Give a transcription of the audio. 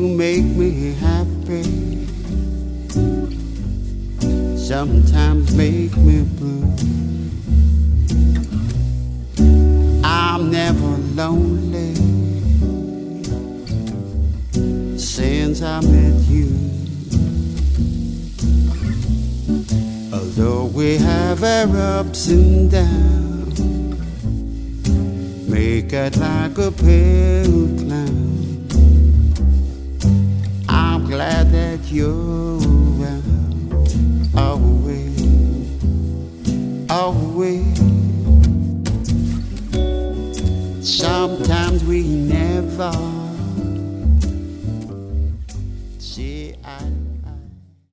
make me happy, sometimes make me blue. I'm never lonely since I met you. Although we have our ups and downs, make it like a pair of clowns. I'm glad that you're around, always, always. Sometimes we never